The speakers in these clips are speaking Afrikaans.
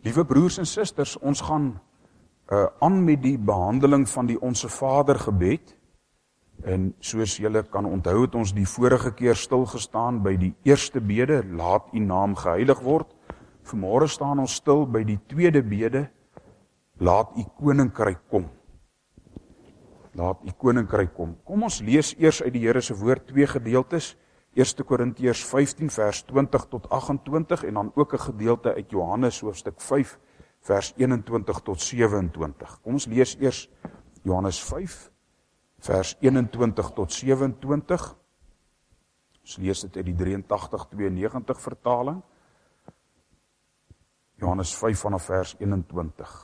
Liewe broers en susters, ons gaan aan met die behandeling van die Onse Vader gebed. En soos julle kan onthou, het ons die vorige keer stilgestaan by die eerste bede, laat u naam geheilig word. Vanmôre staan ons stil by die tweede bede, laat u koninkryk kom. Laat u koninkryk kom. Kom ons lees eers uit die Here se woord 2 gedeeltes. 1 Korintiërs 15 vers 20 tot 28 en dan ook 'n gedeelte uit Johannes hoofstuk 5 vers 21 tot 27. Kom ons lees eers Johannes 5 vers 21 tot 27. Ons lees dit uit die 83-92 vertaling. Johannes 5 vanaf vers 21.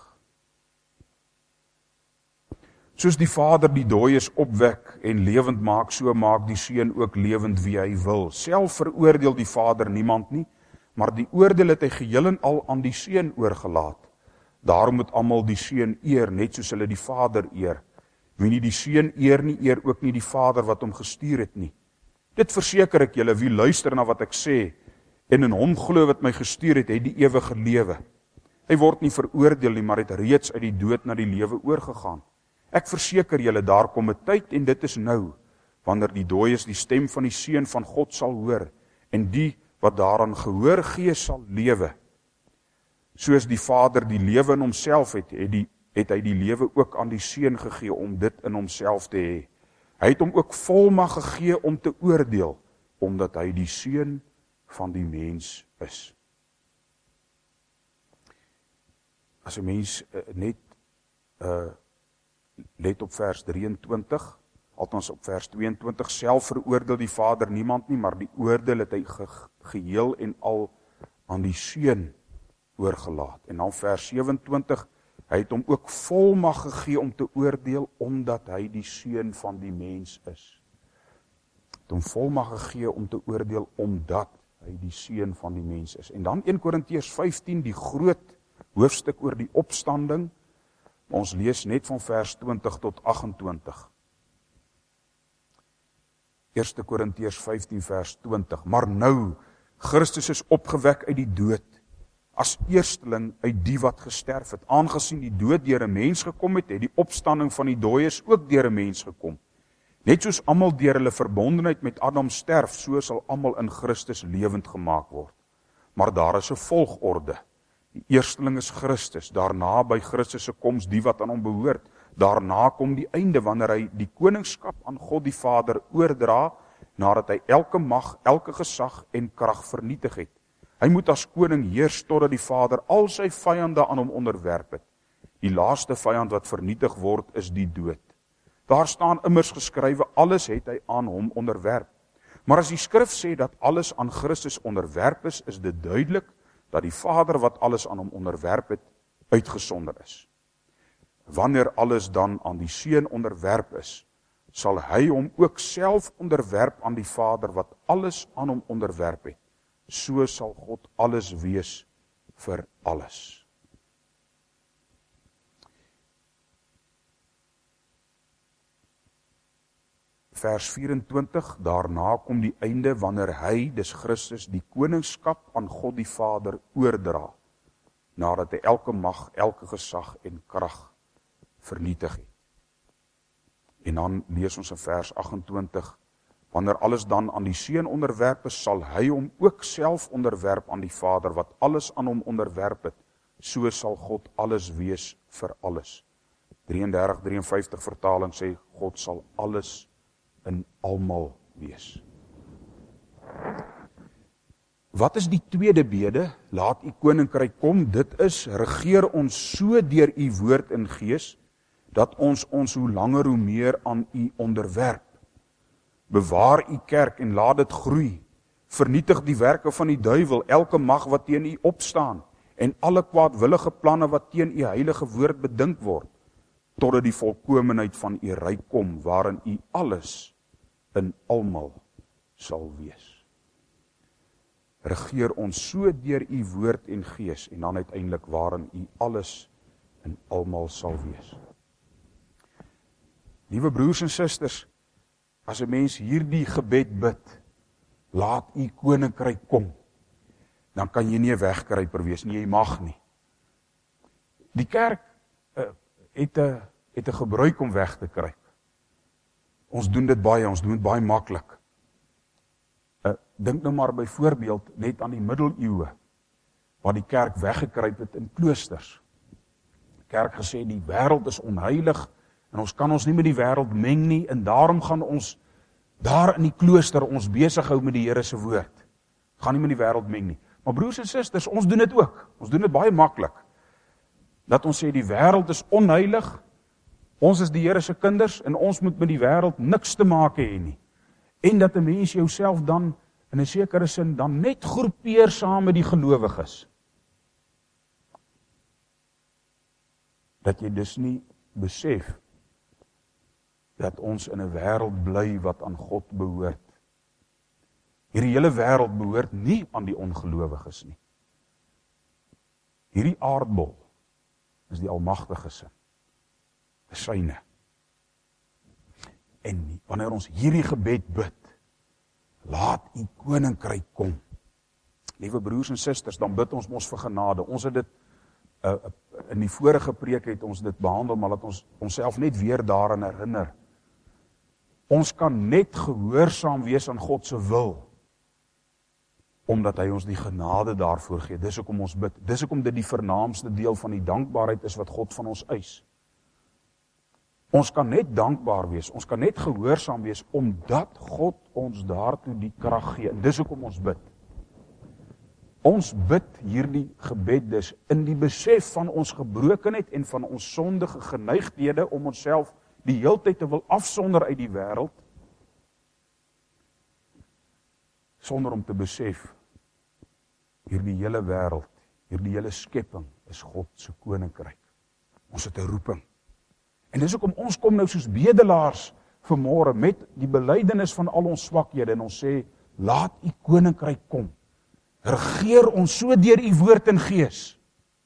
Soos die Vader die dooies opwek en lewend maak, so maak die Seun ook lewend wie hy wil. Self veroordeel die Vader niemand nie, maar die oordeel het hy geheel en al aan die Seun oorgelaat. Daarom moet almal die Seun eer, net soos hulle die Vader eer. Wie nie die Seun eer nie, eer ook nie die Vader wat hom gestuur het nie. Dit verseker ek julle, wie luister na wat ek sê, en in hom glo wat my gestuur het, het die ewige lewe. Hy word nie veroordeel nie, maar het reeds uit die dood na die lewe oorgegaan. Ek verseker julle, daar kom 'n tyd, en dit is nou, wanneer die dooies die stem van die Seun van God sal hoor, en die wat daaraan gehoor gee sal lewe. Soos die Vader die lewe in homself het hy die lewe ook aan die Seun gegee om dit in homself te hê. Hy het hom ook volmag gegee om te oordeel, omdat hy die Seun van die mens is. As 'n mens net let op vers 23, althans op vers 22, self veroordeel die Vader niemand nie, maar die oordeel het hy geheel en al aan die Seun oorgelaat. En dan vers 27, hy het hom ook volmag gegee om te oordeel, omdat hy die Seun van die mens is. Hy het hom volmag gegee om te oordeel, omdat hy die Seun van die mens is. En dan 1 Korintiërs 15, die groot hoofstuk oor die opstanding. Ons lees net van vers 20 tot 28. 1 Korintiërs 15 vers 20. Maar nou, Christus is opgewek uit die dood, as eersteling uit die wat gesterf het. Aangesien die dood deur 'n mens gekom het, het die opstanding van die dooies ook deur 'n mens gekom. Net soos almal deur hulle verbondenheid met Adam sterf, so sal almal in Christus lewend gemaak word. Maar daar is 'n volgorde. Die eersteling is Christus, daarna by Christus se koms die wat aan hom behoort. Daarna kom die einde, wanneer hy die koningskap aan God die Vader oordra, nadat hy elke mag, elke gesag en krag vernietig het. Hy moet as koning heers totdat die Vader al sy vyande aan hom onderwerp het. Die laaste vyand wat vernietig word is die dood. Daar staan immers geskrywe, alles het hy aan hom onderwerp. Maar as die skrif sê dat alles aan Christus onderwerp is dit duidelik dat die Vader wat alles aan hom onderwerp het, uitgesonder is. Wanneer alles dan aan die Seun onderwerp is, sal hy hom ook self onderwerp aan die Vader wat alles aan hom onderwerp het. So sal God alles wees vir alles. Vers 24, daarna kom die einde wanneer hy, dis Christus, die koningskap aan God die Vader oordra, nadat hy elke mag, elke gesag en krag vernietig het. En dan lees ons in vers 28, wanneer alles dan aan die Seun onderwerp is, sal hy hom ook self onderwerp aan die Vader, wat alles aan hom onderwerp het, so sal God alles wees vir alles. 33-53 vertaling sê, God sal alles in almal wees. Wat is die tweede bede? Laat u koninkryk kom. Dit is, regeer ons so deur u woord en gees, dat ons hoe langer hoe meer aan u onderwerp. Bewaar u kerk en laat dit groei. Vernietig die werke van die duiwel, elke mag wat teen u opstaan, en alle kwaadwillige planne wat teen u heilige woord bedink word, totdat die volkomenheid van u ryk kom, waarin u alles in almal sal wees. Regeer ons so deur u woord en gees, en dan uiteindelik waarin u alles in almal sal wees. Liewe broers en susters, as 'n mens hierdie gebed bid, laat u koninkryk kom, dan kan jy nie 'n wegkruiper wees nie, jy mag nie. Die kerk het 'n gebruik om weg te kruip. Ons doen dit baie maklik. Dink nou maar byvoorbeeld net aan die middeleeue, waar die kerk weggekruip het in kloosters. Die kerk gesê, die wêreld is onheilig, en ons kan ons nie met die wêreld meng nie, en daarom gaan ons daar in die klooster ons besig hou met die Here se woord. Gaan nie met die wêreld meng nie. Maar broers en susters, ons doen dit ook. Ons doen dit baie maklik. Dat ons sê die wêreld is onheilig, ons is die Here se kinders, en ons moet met die wêreld niks te maak hê nie. En dat 'n mens jouself dan, in 'n sekere sin, dan net groepeer saam met die gelowiges. Dat jy dus nie besef dat ons in 'n wêreld bly wat aan God behoort. Hierdie hele wêreld behoort nie aan die ongelowiges nie. Hierdie aardbol is die Almagtige se. Dis syne. En wanneer ons hierdie gebed bid, laat u koninkryk kom. Liewe broers en susters, dan bid ons mos vir genade. Ons het dit in die vorige preek het ons dit behandel, maar laat ons onsself net weer daaraan herinner. Ons kan net gehoorsaam wees aan God se wil, omdat hy ons die genade daarvoor gee. Dis hoekom ons bid. Dis hoekom dit die vernaamste deel van die dankbaarheid is wat God van ons eis. Ons kan net dankbaar wees, ons kan net gehoorsaam wees, omdat God ons daartoe die krag gee. En dis hoekom ons bid. Ons bid hierdie gebed dus in die besef van ons gebrokenheid en van ons sondige geneigthede om onsself die heeltyd te wil afsonder uit die wêreld, sonder om te besef, hierdie hele wêreld, hierdie hele skepping is God se koninkryk. Ons het 'n roeping. En dis hoekom ons kom nou soos bedelaars vanmôre met die belydenis van al ons swakhede en ons sê, laat u koninkryk kom. Regeer ons so deur u woord en gees,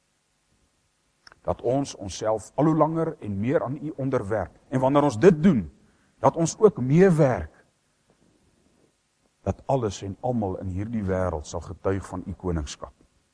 dat ons onsself al hoe langer en meer aan u onderwerp. En wanneer ons dit doen, dat ons ook meewerk, dat alles en almal in hierdie wêreld sal getuig van u koningskap.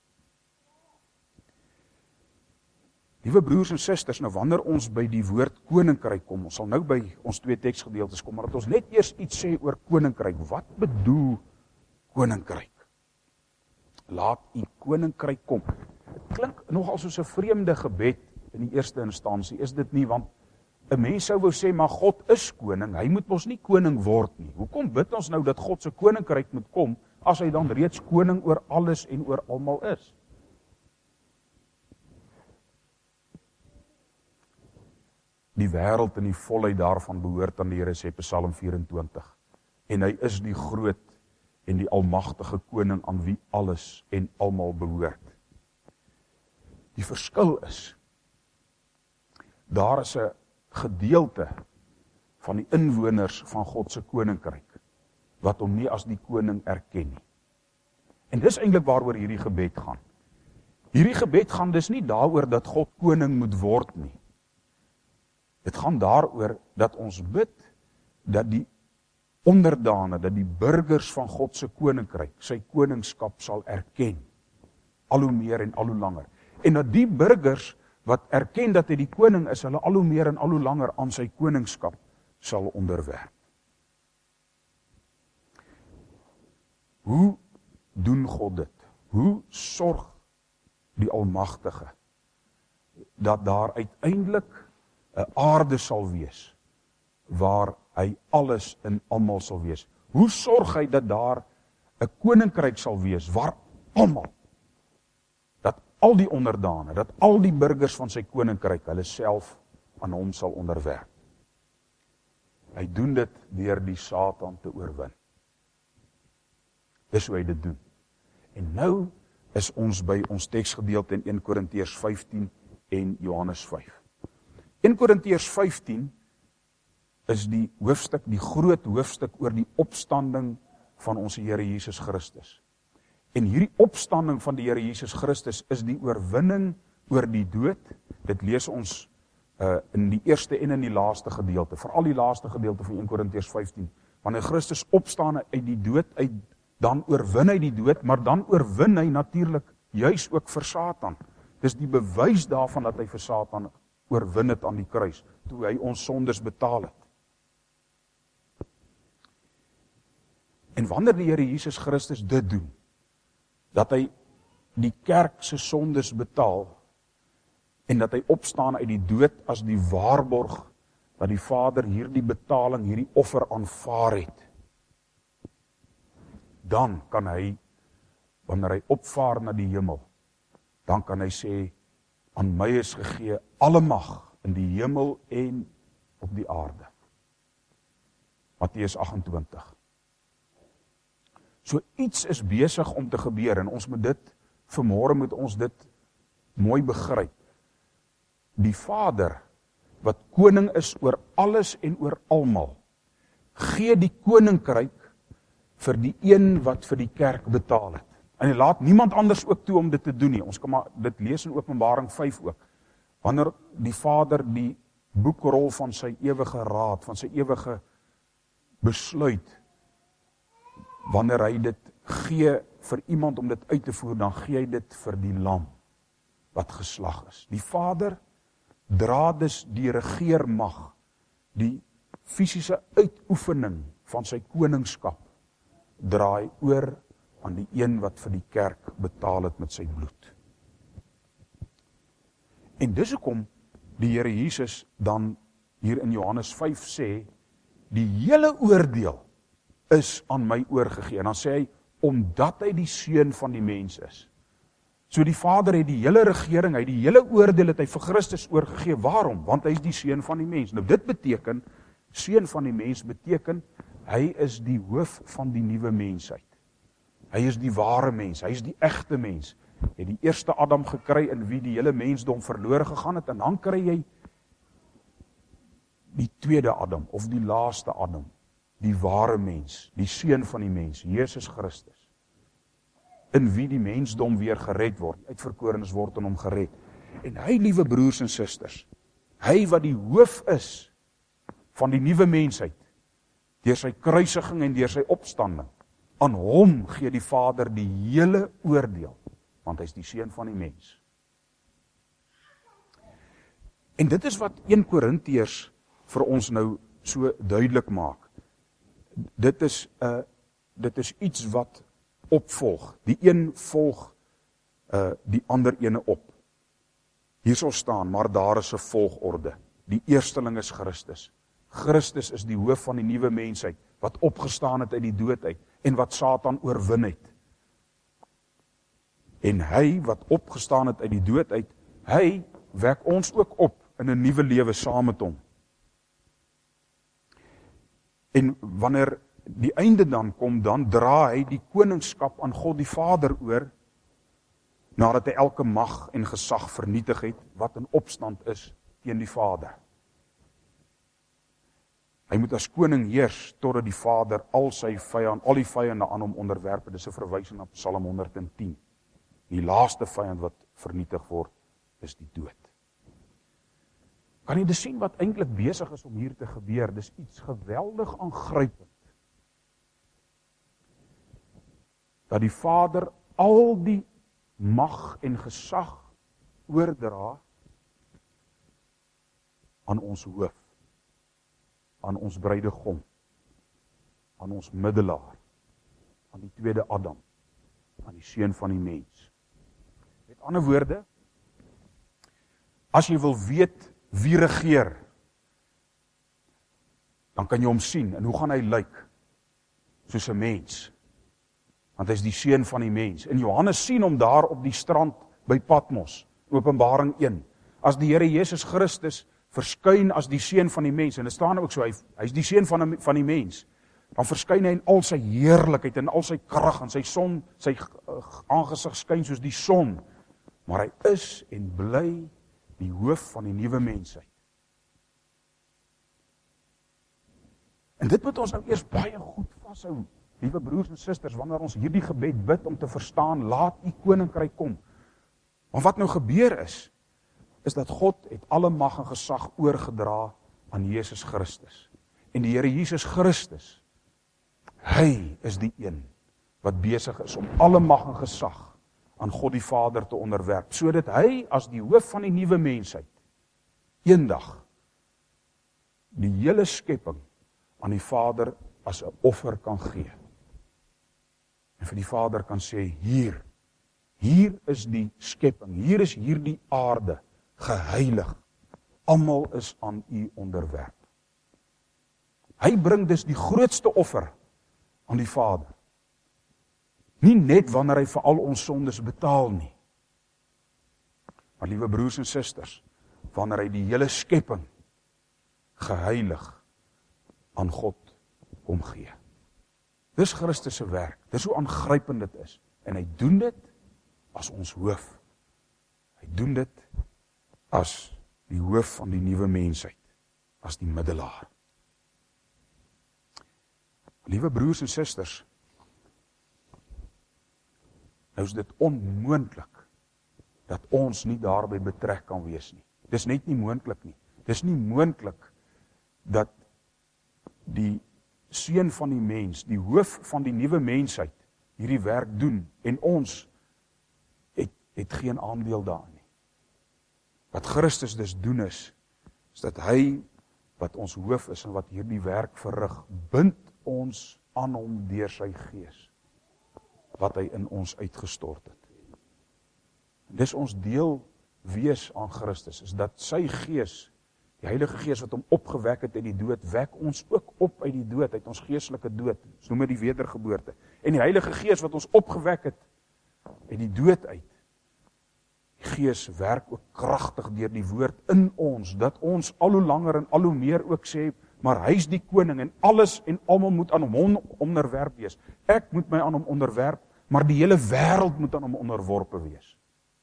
Liewe broers en susters, nou wanneer ons by die woord koninkryk kom, ons sal nou by ons twee teksgedeeltes kom, maar dat ons net eers iets sê oor koninkryk. Wat bedoel koninkryk? Laat u koninkryk kom. Het klink nogal soos 'n vreemde gebed in die eerste instansie, is dit nie, want 'n mens sou wou sê, maar God is koning, hy moet mos nie koning word nie. Hoekom bid ons nou dat God se koninkryk moet kom, as hy dan reeds koning oor alles en oor almal is? Die wêreld in die volheid daarvan behoort aan die Here, sê Psalm 24. En hy is die groot en die almagtige koning aan wie alles en almal behoort. Die verskil is, daar is 'n gedeelte van die inwoners van God se koninkryk, wat hom nie as die koning erken nie. En dis eintlik waaroor hierdie gebed gaan. Hierdie gebed gaan dus nie daaroor dat God koning moet word nie. Dit gaan daaroor dat ons bid, dat die onderdane, dat die burgers van God se koninkryk, sy koningskap sal erken, al hoe meer en al hoe langer. En dat die burgers wat erken dat hy die koning is, hulle al hoe meer en al hoe langer aan sy koningskap sal onderwerp. Hoe doen God dit? Hoe sorg die Almagtige dat daar uiteindelik 'n aarde sal wees waar hy alles in almal sal wees? Hoe sorg hy dat daar 'n koninkryk sal wees waar almal, dat al die onderdane, dat al die burgers van sy koninkryk hulle self aan hom sal onderwerp? Hy doen dit deur die Satan te oorwin. Dis hoe hy dit doen. En nou is ons by ons teksgedeelte in 1 Korintiërs 15 en Johannes 5. 1 Korintiërs 15 is die hoofstuk, die groot hoofstuk oor die opstanding van ons Here Jesus Christus. En hierdie opstanding van die Here Jesus Christus is die oorwinning oor die dood. Dit lees ons in die eerste en in die laaste gedeelte, veral die laaste gedeelte van 1 Korintiërs 15. Wanneer Christus opstaan uit die dood, dan oorwin hy die dood, maar dan oorwin hy natuurlik juis ook vir Satan. Dis die bewys daarvan dat hy vir Satan oorwin het aan die kruis, toe hy ons sondes betaal het. En wanneer die Here Jesus Christus dit doen, dat hy die kerk se sondes betaal, en dat hy opstaan uit die dood as die waarborg, dat die Vader hierdie betaling, hierdie offer aanvaar het, dan kan hy, wanneer hy opvaar na die hemel, dan kan hy sê, aan my is gegee alle mag in die hemel en op die aarde. Matteus 28. So iets is besig om te gebeur, en ons moet dit, vanmôre moet ons dit mooi begryp. Die Vader, wat koning is oor alles en oor almal, gee die koninkryk vir die een wat vir die kerk betaal het. En hy laat niemand anders ook toe om dit te doen nie. Ons kan maar dit lees in Openbaring 5 ook. Wanneer die Vader die boekrol van sy ewige raad, van sy ewige besluit, wanneer hy dit gee vir iemand om dit uit te voer, dan gee hy dit vir die lam wat geslag is. Die Vader dra dus die regeermag, die fisiese uitoefening van sy koningskap, draai oor aan die een wat vir die kerk betaal het met sy bloed. En dis hoekom die Here Jesus dan hier in Johannes 5 sê, die hele oordeel is aan my oorgegee. En dan sê hy, omdat hy die seun van die mens is. So die Vader het die hele regering, hy die hele oordeel het hy vir Christus oorgegee. Waarom? Want hy is die seun van die mens. Nou dit beteken, seun van die mens beteken, hy is die hoof van die nuwe mensheid. Hy is die ware mens, hy is die egte mens. Hy het die eerste Adam gekry in wie die hele mensdom verlore gegaan het, en dan kry jy die tweede Adam, of die laaste Adam, die ware mens, die seun van die mens, Jesus Christus, in wie die mensdom weer gered word, die uitverkorenes word in hom gered. En hy, liewe broers en susters, hy wat die hoof is van die nuwe mensheid, deur sy kruisiging en deur sy opstanding, aan hom gee die Vader die hele oordeel, want hy is die seun van die mens. En dit is wat 1 Korintiërs vir ons nou so duidelik maak. Dit is iets wat opvolg. Die een volg die ander ene op. Hier sal staan, maar daar is 'n volgorde. Die eersteling is Christus. Christus is die hoof van die nuwe mensheid, wat opgestaan het uit die dood uit, en wat Satan oorwin het. En hy wat opgestaan het uit die dood uit, hy wek ons ook op in 'n nuwe lewe saam met hom. En wanneer die einde dan kom, dan dra hy die koningskap aan God die Vader oor, nadat hy elke mag en gesag vernietig het, wat in opstand is teen die Vader. Hy moet as koning heers, totdat die Vader al die vyande aan hom onderwerp. Dit is 'n verwysing na Psalm 110. Die laaste vyand wat vernietig word, is die dood. Kan jy dus sien wat eintlik besig is om hier te gebeur? Dis iets geweldig aangrypend. Dat die Vader al die mag en gesag oordra aan ons hoof, aan ons bruidegom, aan ons middelaar, aan die tweede Adam, aan die seun van die mens. Met ander woorde, as jy wil weet wie regeer, dan kan jy hom sien, en hoe gaan hy lyk? Soos 'n mens. Want hy is die seun van die mens. En Johannes sien hom daar op die strand by Patmos, Openbaring 1. As die Here Jesus Christus verskyn as die seun van die mens, en dit staan ook so, hy is die seun van die mens, dan verskyn hy in al sy heerlikheid, en al sy krag, en sy aangesig skyn soos die son, maar hy is en bly die hoof van die nuwe mensheid. En dit moet ons nou eers baie goed vashou, liewe broers en susters, wanneer ons hierdie gebed bid om te verstaan, laat u koninkryk kom. Maar wat nou gebeur is dat God het alle mag en gesag oorgedra aan Jesus Christus. En die Here Jesus Christus, hy is die een wat besig is om alle mag en gesag aan God die Vader te onderwerp, sodat hy as die hoof van die nuwe mensheid eendag die hele skepping aan die Vader as 'n offer kan gee. En vir die Vader kan sê, hier is die skepping, hier is hierdie aarde, geheilig. Almal is aan u onderwerp. Hy bring dus die grootste offer aan die Vader. Nie net wanneer hy vir al ons sondes betaal nie. Maar liewe broers en susters, wanneer hy die hele skepping geheilig aan God kom gee. Dis Christus se werk, dis hoe aangrypend dit is. En hy doen dit as ons hoof. Hy doen dit as die hoof van die nuwe mensheid, as die middelaar. Liewe broers en susters, nou is dit onmoontlik dat ons nie daarby betrek kan wees nie. Dis net nie moontlik nie. Dis nie moontlik dat die seun van die mens, die hoof van die nuwe mensheid, hierdie werk doen, en ons het geen aandeel daarin nie. Wat Christus dus doen is dat hy, wat ons hoof is en wat hierdie werk verrig, bind ons aan hom deur sy gees, wat hy in ons uitgestort het. En dis ons deel wees aan Christus, is dat sy gees, die Heilige Gees wat hom opgewek het uit die dood, wek ons ook op uit die dood, uit ons geestelike dood, ons noem dit die wedergeboorte. En die Heilige Gees wat ons opgewek het uit die dood uit, die Gees werk ook kragtig deur die woord in ons, dat ons al hoe langer en al hoe meer ook sê, maar hy is die koning en alles en almal moet aan hom onderwerp wees. Ek moet my aan hom onderwerp, maar die hele wêreld moet aan hom onderworpe wees.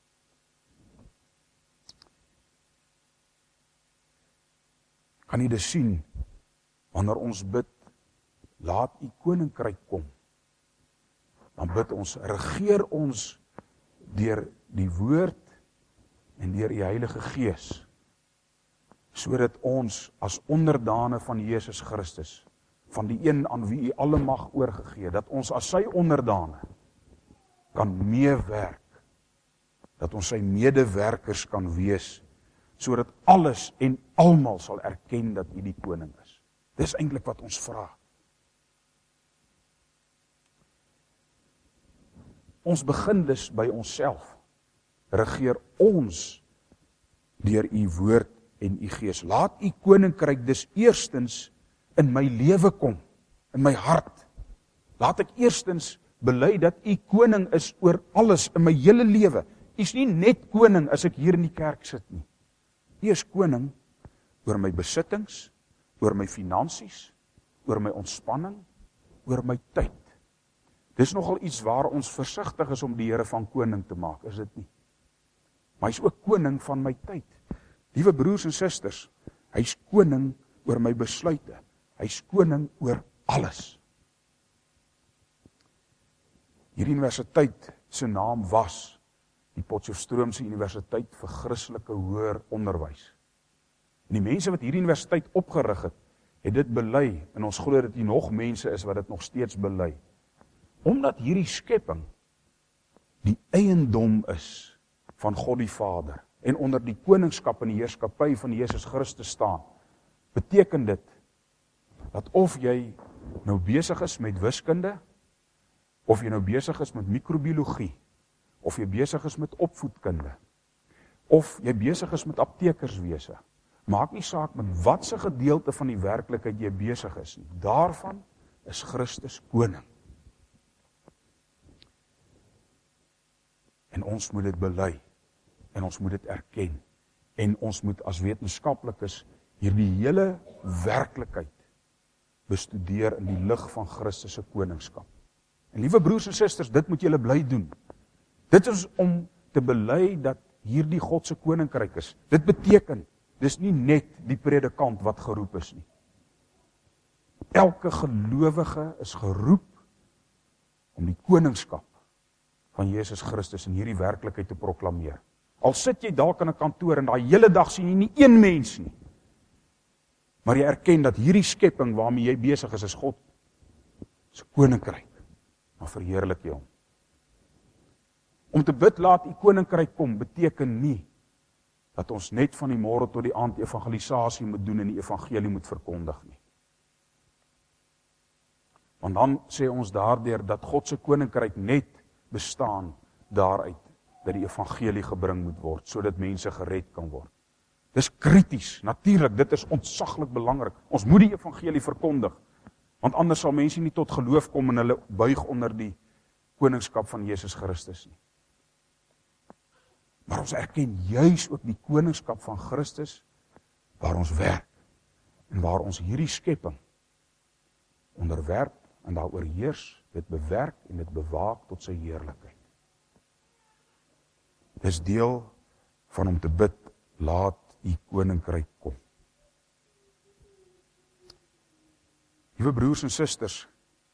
Kan jy dit sien, wanneer ons bid, laat u koninkryk kom, dan bid ons, regeer ons deur die woord en deur die Heilige Gees, sodat ons as onderdane van Jesus Christus, van die een aan wie u alle mag oorgegee, dat ons as sy onderdane kan meewerk, dat ons sy medewerkers kan wees, sodat alles en almal sal erken dat u die koning is. Dis eintlik wat ons vra. Ons begin dus by onsself. Regeer ons deur u woord en u gees. Laat u koninkryk dus eerstens in my lewe kom, in my hart. Laat ek eerstens bely dat u koning is oor alles in my hele lewe. U is nie net koning as ek hier in die kerk sit nie. U is koning oor my besittings, oor my finansies, oor my ontspanning, oor my tyd. Dis nogal iets waar ons versigtig is om die Here van koning te maak, is dit nie? Maar hy is ook koning van my tyd. Liewe broers en susters, hy is koning oor my besluite. Hy is koning oor alles. Hierdie universiteit se naam was die Potchefstroomse Universiteit vir Christelike Hoër Onderwys. En die mense wat hierdie universiteit opgerig het, het dit bely, en ons glo dat hier nog mense is wat dit nog steeds bely. Omdat hierdie skepping die eiendom is van God die Vader, en onder die koningskap en die heerskappy van Jesus Christus staan, beteken dit, dat of jy nou besig is met wiskunde, of jy nou besig is met microbiologie, of jy besig is met opvoedkunde, of jy besig is met aptekerswese, maak nie saak met watse gedeelte van die werklikheid jy besig is nie. Daarvan is Christus koning. En ons moet dit bely, en ons moet dit erken, en ons moet as wetenskaplikes hierdie hele werklikheid bestudeer in die lig van Christus se koningskap. En liewe broers en susters, dit moet julle bly doen. Dit is om te bely dat hierdie God se koninkryk is. Dit beteken, dis nie net die predikant wat geroep is nie. Elke gelowige is geroep om die koningskap van Jesus Christus in hierdie werklikheid te proklameer. Al sit jy dalk in 'n kantoor en daai hele dag sien jy nie een mens nie, maar jy erken dat hierdie skepping waarmee jy besig is God se koninkryk, maar verheerlik jy hom. Om te bid laat u koninkryk kom, beteken nie dat ons net van die môre tot die aand evangelisasie moet doen en die evangelie moet verkondig nie. Want dan sê ons daardeur dat God se koninkryk net bestaan daaruit dat die evangelie gebring moet word, sodat mense gered kan word. Dis krities, natuurlik, dit is ontsaglik belangrik. Ons moet die evangelie verkondig, want anders sal mense nie tot geloof kom en hulle buig onder die koningskap van Jesus Christus nie. Maar ons erken juis ook die koningskap van Christus waar ons werk en waar ons hierdie skepping onderwerp en daaroor heers, dit bewerk en dit bewaak tot sy heerlikheid. Dis deel van om te bid, laat u koninkryk kom. Liewe broers en susters,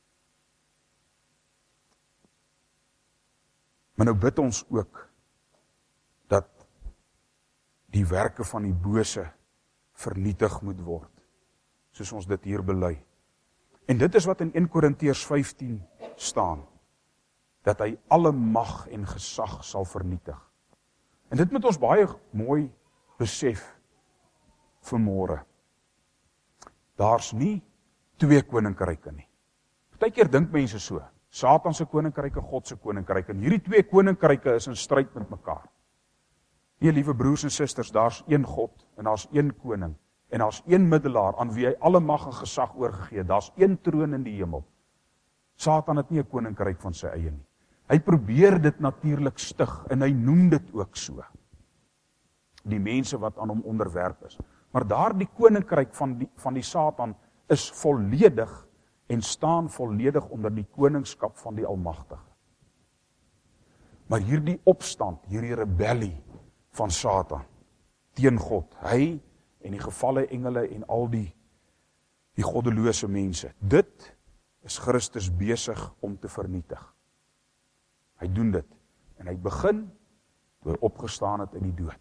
maar nou bid ons ook dat die werke van die bose vernietig moet word, soos ons dit hier bely. En dit is wat in 1 Korintiërs 15 staan, dat hy alle mag en gesag sal vernietig. En dit moet ons baie mooi besef vanmôre. Daar's nie twee koninkryke nie. Partykeer dink mense so, Satan se koninkryk en God se koninkryk, en hierdie twee koninkryke is in stryd met mekaar. Nee, liewe broers en susters, daar's een God en daar's een koning en daar's een middelaar aan wie hy alle mag en gesag oorgegee. Daar's een troon in die hemel. Satan het nie 'n koninkryk van sy eie nie. Hy probeer dit natuurlik stig en hy noem dit ook so. Die mense wat aan hom onderwerp is. Maar daardie koninkryk van die Satan is volledig en staan volledig onder die koningskap van die Almagtige. Maar hierdie opstand, hierdie rebellie van Satan teen God, hy en die gevalle engele en al die goddelose mense, dit is Christus besig om te vernietig. Hy doen dit en hy begin toe hy opgestaan het in die dood.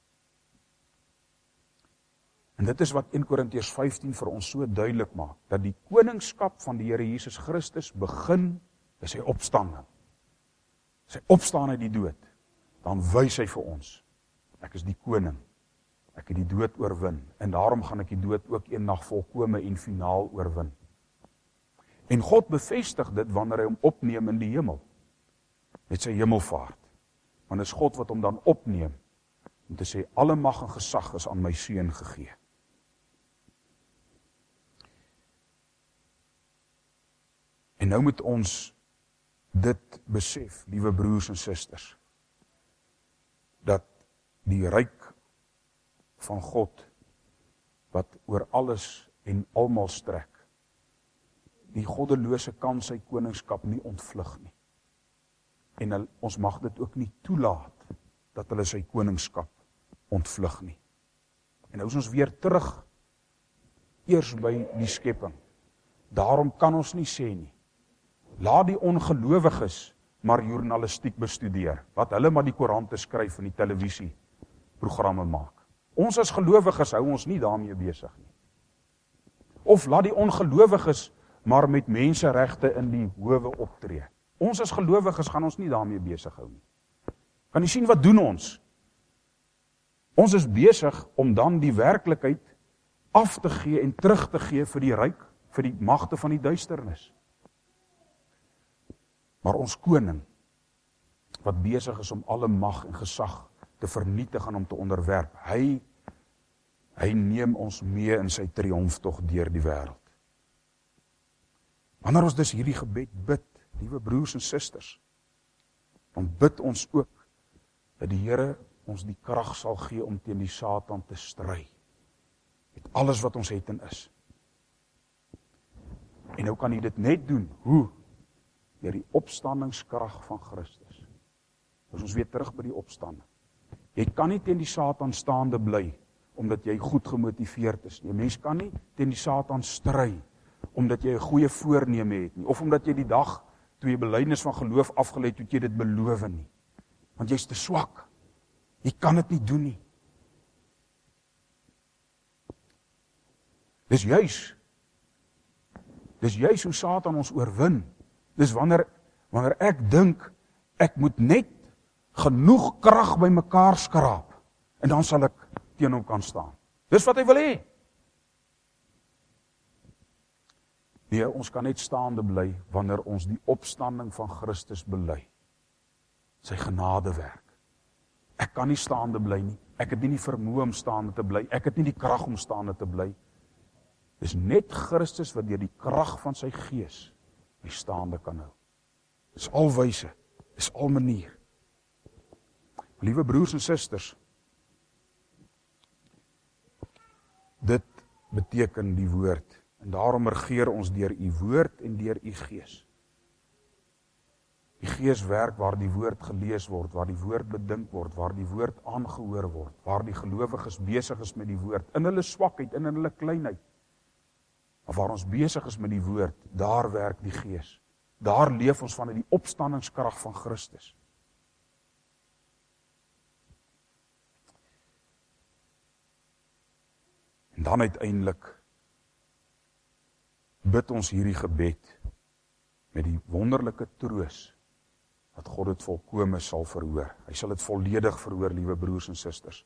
En dit is wat 1 Korintiërs 15 vir ons so duidelik maak, dat die koningskap van die Here Jesus Christus begin by sy opstanding. Sy opstaan uit die dood, dan wys hy vir ons, ek is die koning, ek het die dood oorwin, en daarom gaan ek die dood ook eendag volkome en finaal oorwin. En God bevestig dit wanneer hy hom opneem in die hemel, met sy hemelvaart. Want is God wat hom dan opneem, om te sê, alle mag en gesag is aan my seun gegee. En nou moet ons dit besef, liewe broers en susters, dat die ryk van God, wat oor alles en almal strek, die goddelose kan sy koningskap nie ontvlug nie. En ons mag dit ook nie toelaat, dat hulle sy koningskap ontvlug nie. En nou is ons weer terug, eers by die skepping. Daarom kan ons nie sê nie, laat die ongelowiges maar journalistiek bestudeer, wat hulle maar die koerante skryf en die televisieprogramme maak. Ons as gelowiges hou ons nie daarmee besig nie. Of laat die ongelowiges maar met menseregte in die howe optree. Ons as gelowiges gaan ons nie daarmee besig hou nie. Kan jy sien wat doen ons? Ons is besig om dan die werklikheid af te gee en terug te gee vir die ryk, vir die magte van die duisternis. Maar ons koning, wat besig is om alle mag en gesag te vernietig en om te onderwerp, hy neem ons mee in sy triomftog deur die wêreld. Wanneer ons dus hierdie gebed bid, liewe broers en susters, dan bid ons ook dat die Here ons die krag sal gee om teen die Satan te stry, met alles wat ons het en is. En nou kan hy dit net doen, hoe? Deur die opstandingskrag van Christus. Dus ons weer terug by die opstanding. Jy kan nie teen die Satan staande bly, omdat jy goed gemotiveerd is nie. 'n Mens kan nie teen die Satan stry, omdat jy 'n goeie voorneme het nie, of omdat jy die dag, toe jy belydenis van geloof afgelê het, toe jy dit beloof nie. Want jy's te swak. Jy kan dit nie doen nie. Dis juis hoe Satan ons oorwin. Dis wanneer ek dink, ek moet net genoeg krag by mekaar skraap, en dan sal ek teen hom kan staan. Dis wat hy wil hê. Nee, ons kan net staande bly wanneer ons die opstanding van Christus bely. Sy genadewerk. Ek kan nie staande bly nie. Ek het nie die vermoë om staande te bly. Ek het nie die krag om staande te bly. Dis net Christus wat deur die krag van sy gees my staande kan hou. Dis al wyse, dis al manier. Liewe broers en susters, dit beteken die woord, en daarom regeer ons deur u woord en deur u gees. Die gees werk waar die woord gelees word, waar die woord bedink word, waar die woord aangehoor word, waar die gelowiges besig is met die woord, in hulle swakheid, in hulle kleinheid. Maar waar ons besig is met die woord, daar werk die gees. Daar leef ons vanuit die opstandingskrag van Christus. En dan uiteindelik bid ons hierdie gebed met die wonderlike troos dat God dit volkome sal verhoor. Hy sal dit volledig verhoor, liewe broers en susters.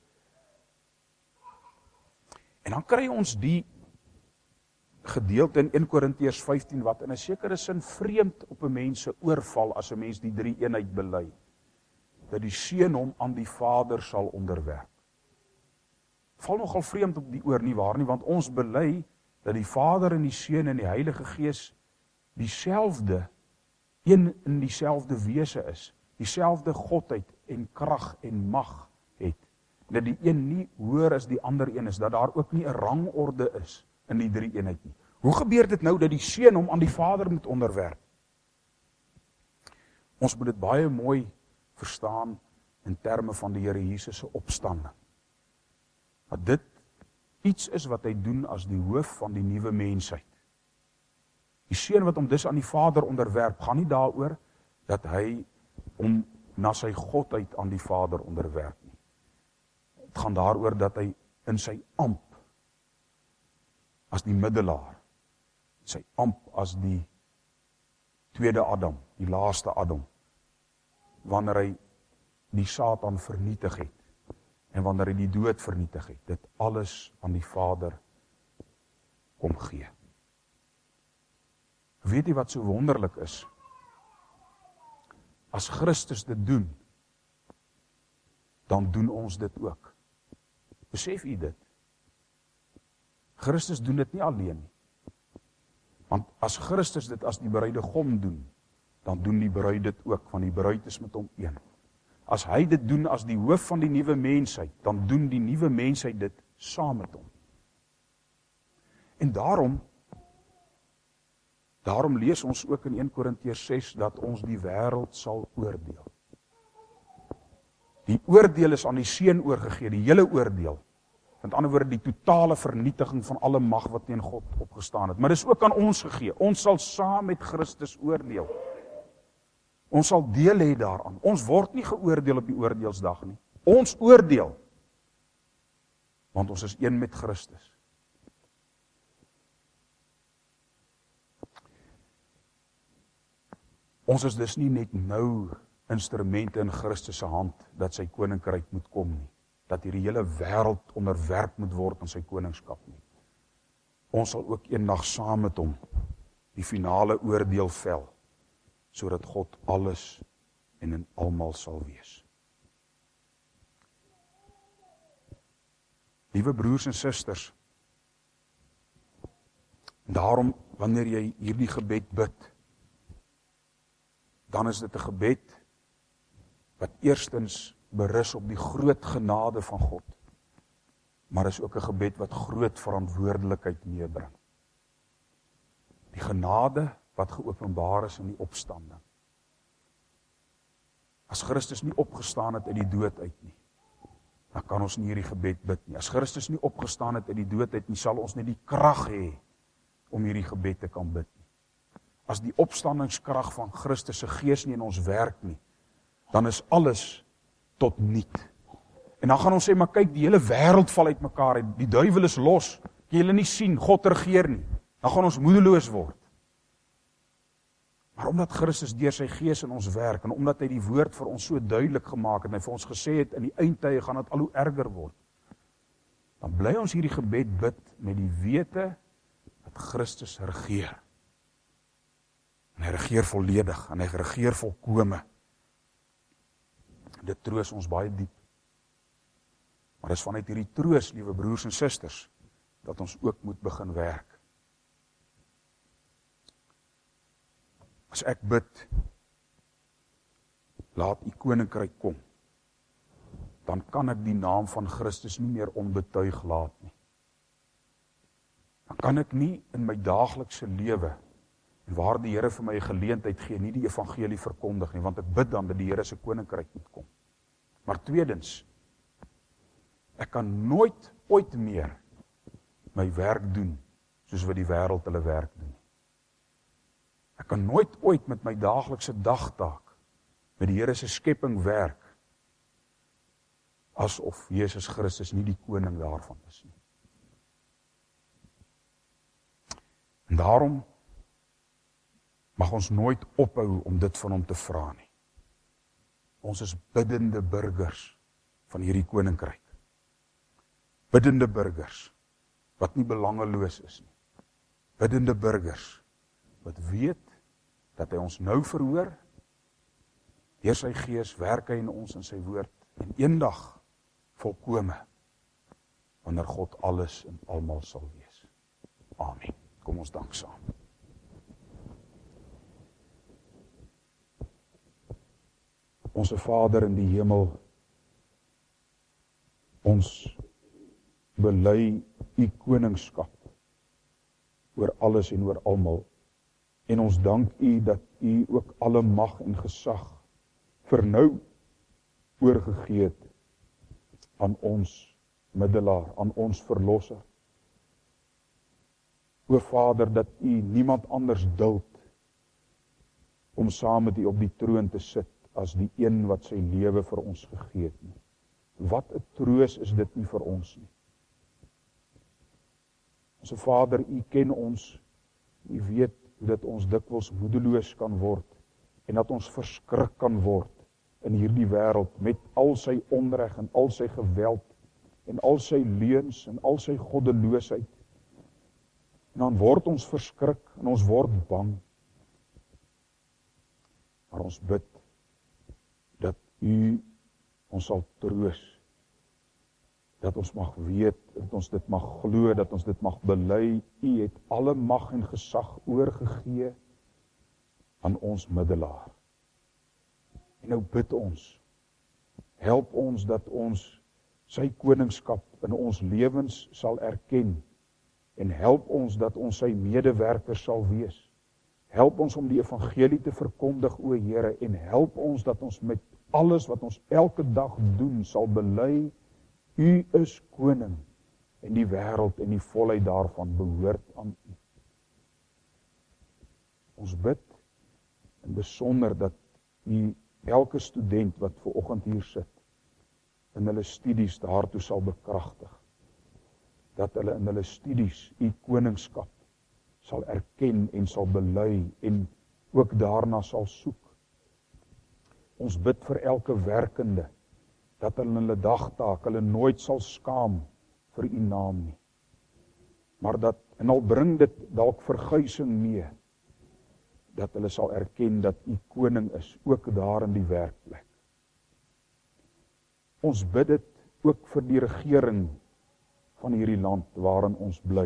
En dan kry ons die gedeelte in 1 Korintiërs 15 wat in 'n sekere sin vreemd op 'n mens se oorval as 'n mens die drie eenheid bely, dat die Seun hom aan die Vader sal onderwerp. Val nogal vreemd op die oor nie waar nie, want ons bely dat die Vader en die Seun en die Heilige Gees dieselfde, een in dieselfde wese is, dieselfde godheid en krag en mag het, dat die een nie hoër as die ander een is, dat daar ook nie 'n rangorde is in die drie eenheid nie. Hoe gebeur dit nou dat die Seun hom aan die Vader moet onderwerp? Ons moet dit baie mooi verstaan in terme van die Here Jesus se opstanding. Dat dit iets is wat hy doen as die hoof van die nuwe mensheid. Die Seun wat hom dus aan die Vader onderwerp, gaan nie daaroor dat hy hom na sy godheid aan die Vader onderwerp nie. Het gaan daaroor dat hy in sy amp as die middelaar, sy amp as die tweede Adam, die laaste Adam, wanneer hy die Satan vernietig het, en wanneer hy die dood vernietig het, dit alles aan die Vader kom gee. Weet jy wat so wonderlik is? As Christus dit doen, dan doen ons dit ook. Besef jy dit? Christus doen dit nie alleen nie. Want as Christus dit as die bruidegom doen, dan doen die bruid dit ook, want die bruid is met hom een. As hy dit doen as die hoof van die nuwe mensheid, dan doen die nuwe mensheid dit saam met hom. En daarom lees ons ook in 1 Korintiërs 6 dat ons die wêreld sal oordeel. Die oordeel is aan die Seun oorgegee, die hele oordeel. Met ander woorde, die totale vernietiging van alle mag wat teen God opgestaan het. Maar dis ook aan ons gegee. Ons sal saam met Christus oordeel. Ons sal deel hê daaraan. Ons word nie geoordeel op die oordeelsdag nie. Ons oordeel. Want ons is een met Christus. Ons is dus nie net nou instrumente in Christus se hand dat sy koninkryk moet kom nie. Dat hierdie hele wêreld onderwerp moet word aan sy koningskap nie. Ons sal ook eendag saam met hom die finale oordeel vel, sodat God alles en in almal sal wees. Liewe broers en susters, daarom wanneer jy hierdie gebed bid, dan is dit 'n gebed wat eerstens berus op die groot genade van God, maar is ook 'n gebed wat groot verantwoordelikheid meebring. Die genade wat geopenbaar is in die opstanding. As Christus nie opgestaan het uit die dood uit nie, dan kan ons nie hierdie gebed bid nie. As Christus nie opgestaan het uit die dood uit nie, sal ons nie die krag hê om hierdie gebed te kan bid nie. As die opstandingskrag van Christus se gees nie in ons werk nie, dan is alles tot niet. En dan gaan ons sê, maar kyk, die hele wêreld val uit mekaar uit, die duiwel is los, kan julle nie sien, God regeer nie. Dan gaan ons moedeloos word. Maar omdat Christus deur sy Gees in ons werk, en omdat hy die woord vir ons so duidelik gemaak het, en hy vir ons gesê het, in die eindtye gaan dit al hoe erger word, dan bly ons hierdie gebed bid met die wete dat Christus regeer. En hy regeer volledig, en hy regeer volkome. Dit troos ons baie diep. Maar dis vanuit hierdie troos, liewe broers en susters, dat ons ook moet begin werk. As ek bid, laat u koninkryk kom, dan kan ek die naam van Christus nie meer onbetuig laat nie. Dan kan ek nie in my daaglikse lewe, en waar die Here vir my 'n geleentheid gee, nie die evangelie verkondig nie, want ek bid dan dat die Here se koninkryk moet kom. Maar tweedens, ek kan nooit ooit meer my werk doen, soos wat die wêreld hulle werk doen. Ek kan nooit ooit met my daaglikse dagtaak, met die Here se skepping werk, asof Jesus Christus nie die koning daarvan is nie. En daarom mag ons nooit ophou om dit van hom te vra nie. Ons is biddende burgers van hierdie koninkryk. Biddende burgers, wat nie belangeloos is nie. Biddende burgers, wat weet, dat hy ons nou verhoor, deur sy Gees werk hy in ons in sy woord, en eendag volkome, wanneer God alles en almal sal wees. Amen. Kom ons dank saam. Onse Vader in die hemel, ons bely u koningskap oor alles en oor almal, en ons dank u dat u ook alle mag en gesag vir nou oorgegee het aan ons middelaar, aan ons verlosser. O Vader, dat u niemand anders duld om saam met u op die troon te sit as die een wat sy lewe vir ons gegee het nie. Wat 'n troos is dit nie vir ons nie. Onse Vader, u ken ons, u weet hoe dat ons dikwels moedeloos kan word en dat ons verskrik kan word in hierdie wêreld met al sy onreg en al sy geweld en al sy leuns en al sy goddeloosheid. En dan word ons verskrik en ons word bang. Maar ons bid dat u ons sal troos, dat ons mag weet, dat ons dit mag glo, dat ons dit mag bely. U het alle mag en gesag oorgegee aan ons middelaar. En nou bid ons, help ons dat ons sy koningskap in ons lewens sal erken, en help ons dat ons sy medewerkers sal wees. Help ons om die evangelie te verkondig, o Here, en help ons dat ons met alles wat ons elke dag doen, sal bely, u is koning, en die wêreld en die volheid daarvan behoort aan u. Ons bid in besonder dat u elke student wat vanoggend hier sit, in hulle studies daartoe sal bekragtig, dat hulle in hulle studies u koningskap sal erken en sal bely en ook daarna sal soek. Ons bid vir elke werkende, dat hulle in hulle dagtaak, hulle nooit sal skaam vir u naam nie. Maar dat, en al bring dit dalk verguising mee, dat hulle sal erken dat u koning is, ook daar in die werkplek. Ons bid dit ook vir die regering van hierdie land waarin ons bly,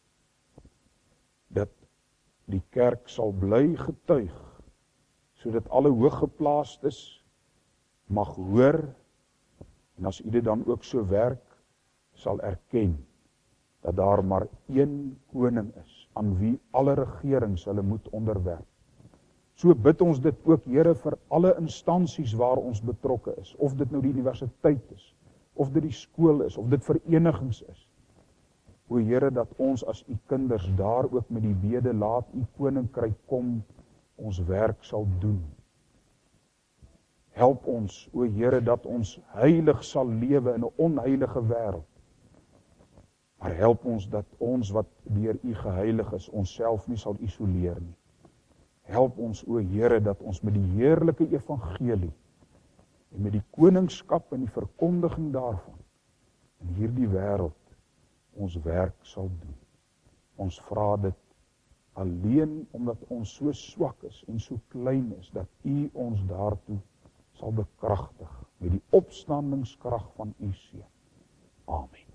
dat die kerk sal bly getuig, sodat alle hooggeplaastes mag hoor, en as u dit dan ook so werk, sal erken, dat daar maar een koning is, aan wie alle regerings hulle moet onderwerp. So bid ons dit ook, Here, vir alle instansies waar ons betrokke is, of dit nou die universiteit is, of dit die skool is, of dit verenigings is. O Here, dat ons as u kinders daar ook met die bede laat u koninkryk kom, ons werk sal doen. Help ons, o Here, dat ons heilig sal lewe in 'n onheilige wêreld. Maar help ons dat ons wat deur u geheilig is, onsself nie sal isoleer nie. Help ons, o Here, dat ons met die heerlike evangelie en met die koningskap en die verkondiging daarvan in hierdie wêreld ons werk sal doen. Ons vra dit alleen omdat ons so swak is en so klein is, dat U ons daartoe sal bekragtig met die opstandingskrag van U Seun. Amen.